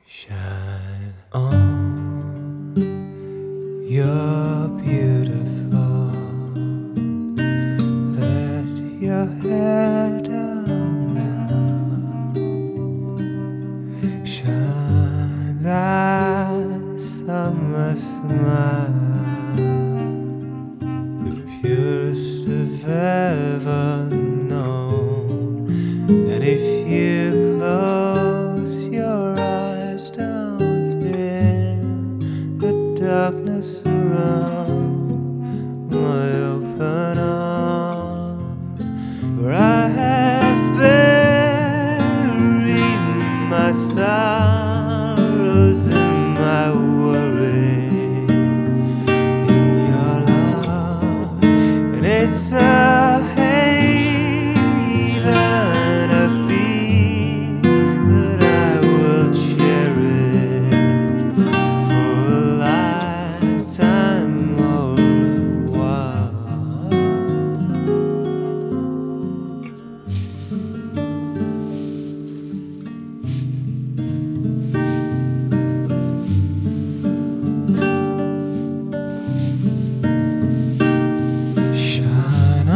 Shine on, you're beautiful. Let your hair down now. Shine that summer smile, the purest I've ever known. And if you close your eyes, don't fear the darkness around my open arms. For I have buried my sorrows and my worry in your love, and it's a haven of peace that I will cherish for a lifetime or a while. Shine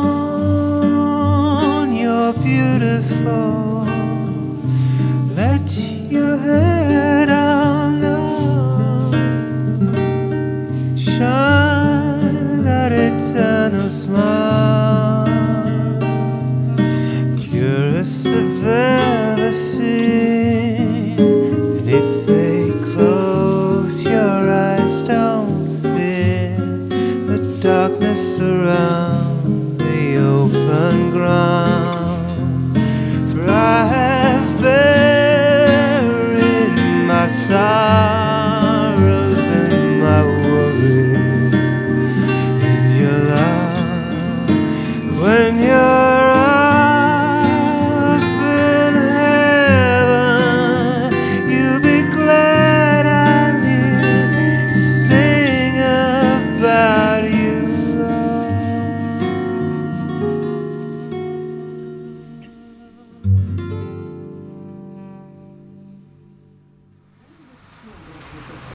on, you're beautiful. Let your head down low. Shine that eternal smile, purest I've ever seen. And if they close your eyes, don't fear the darkness around the open ground. For I have buried my sorrow